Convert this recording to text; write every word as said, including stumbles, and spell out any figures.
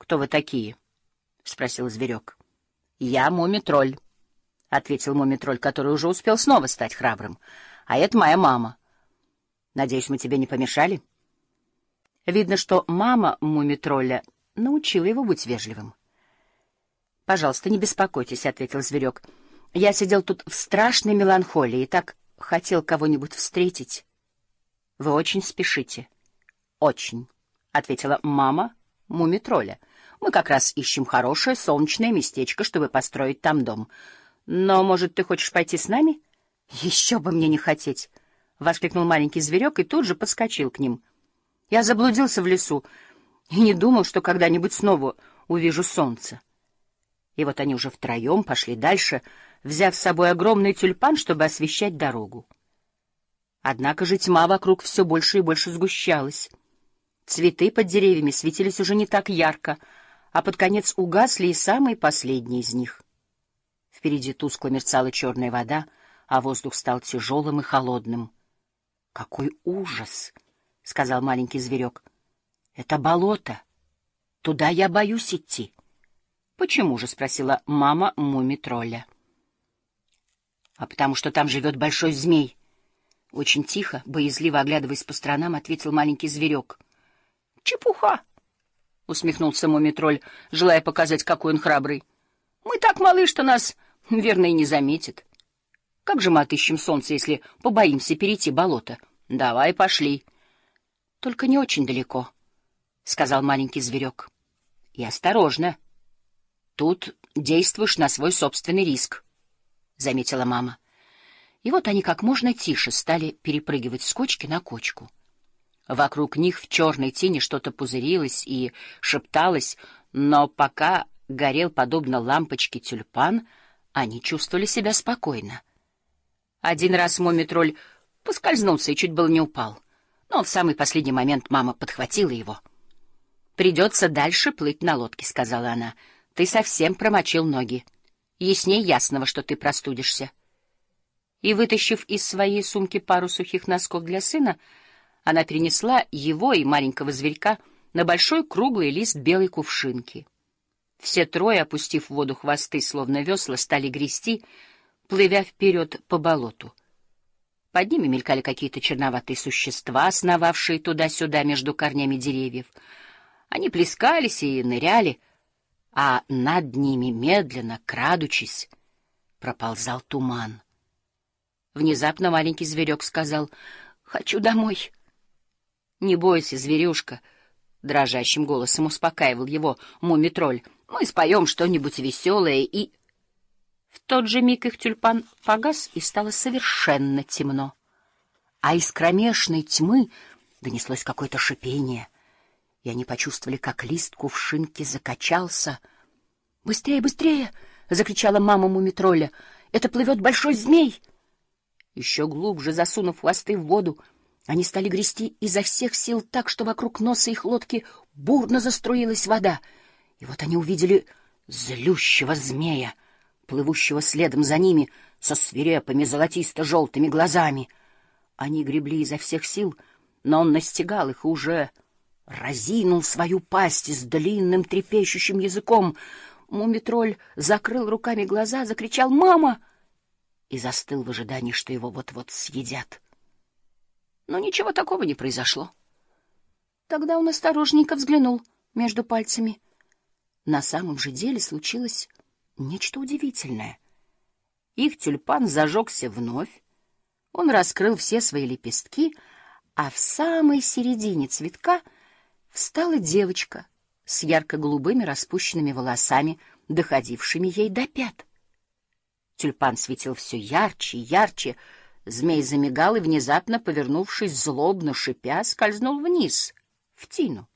Кто вы такие? — спросил зверек. — Я Мумий-тролль, — ответил Мумий-тролль, который уже успел снова стать храбрым. — А это моя мама. Надеюсь, мы тебе не помешали? Видно, что мама Мумий-тролля научила его быть вежливым. — Пожалуйста, не беспокойтесь, — ответил зверек. — Я сидел тут в страшной меланхолии и так хотел кого-нибудь встретить. — Вы очень спешите. — Очень, — ответила мама Мумий-тролля. — Мы как раз ищем хорошее солнечное местечко, чтобы построить там дом. Но, может, ты хочешь пойти с нами? — Еще бы мне не хотеть! — воскликнул маленький зверек и тут же подскочил к ним. — Я заблудился в лесу и не думал, что когда-нибудь снова увижу солнце. И вот они уже втроем пошли дальше, взяв с собой огромный тюльпан, чтобы освещать дорогу. Однако же тьма вокруг все больше и больше сгущалась. Цветы под деревьями светились уже не так ярко, а под конец угасли и самые последние из них. Впереди тускло мерцала черная вода, а воздух стал тяжелым и холодным. — Какой ужас! — сказал маленький зверек. — Это болото. Туда я боюсь идти. — Почему же? — спросила мама Мумий-тролля. — А потому что там живет большой змей. Очень тихо, боязливо оглядываясь по сторонам, ответил маленький зверек. — Чепуха! — усмехнулся Мумий-тролль, желая показать, какой он храбрый. — Мы так малы, что нас, верно, и не заметит. Как же мы отыщем солнце, если побоимся перейти болото? Давай, пошли. — Только не очень далеко, — сказал маленький зверек. — И осторожно. Тут действуешь на свой собственный риск, — заметила мама. И вот они как можно тише стали перепрыгивать с кочки на кочку. Вокруг них в черной тени что-то пузырилось и шепталось, но пока горел, подобно лампочке, тюльпан, они чувствовали себя спокойно. Один раз Мумий-тролль поскользнулся и чуть было не упал, но в самый последний момент мама подхватила его. — Придется дальше плыть на лодке, — сказала она. — Ты совсем промочил ноги. Ясней ясного, что ты простудишься. И, вытащив из своей сумки пару сухих носков для сына, она перенесла его и маленького зверька на большой круглый лист белой кувшинки. Все трое, опустив в воду хвосты, словно весла, стали грести, плывя вперед по болоту. Под ними мелькали какие-то черноватые существа, сновавшие туда-сюда между корнями деревьев. Они плескались и ныряли, а над ними, медленно, крадучись, проползал туман. Внезапно маленький зверек сказал: «Хочу домой». «Не бойся, зверюшка», — дрожащим голосом успокаивал его Мумий-тролль. «Мы споем что-нибудь веселое и...» В тот же миг их тюльпан погас, и стало совершенно темно. А из кромешной тьмы донеслось какое-то шипение, и они почувствовали, как лист кувшинки закачался. «Быстрее, быстрее!» — закричала мама Мумий-тролля. «Это плывет большой змей!» Еще глубже засунув хвосты в воду, они стали грести изо всех сил так, что вокруг носа их лодки бурно заструилась вода. И вот они увидели злющего змея, плывущего следом за ними со свирепыми золотисто-желтыми глазами. Они гребли изо всех сил, но он настигал их и уже разинул свою пасть с длинным трепещущим языком. Мумий-тролль закрыл руками глаза, закричал «Мама!» и застыл в ожидании, что его вот-вот съедят. Но ничего такого не произошло. Тогда он осторожненько взглянул между пальцами. На самом же деле случилось нечто удивительное. Их тюльпан зажегся вновь, он раскрыл все свои лепестки, а в самой середине цветка встала девочка с ярко-голубыми распущенными волосами, доходившими ей до пят. Тюльпан светил все ярче и ярче, змей замигал и, внезапно повернувшись, злобно шипя, скользнул вниз, в тину.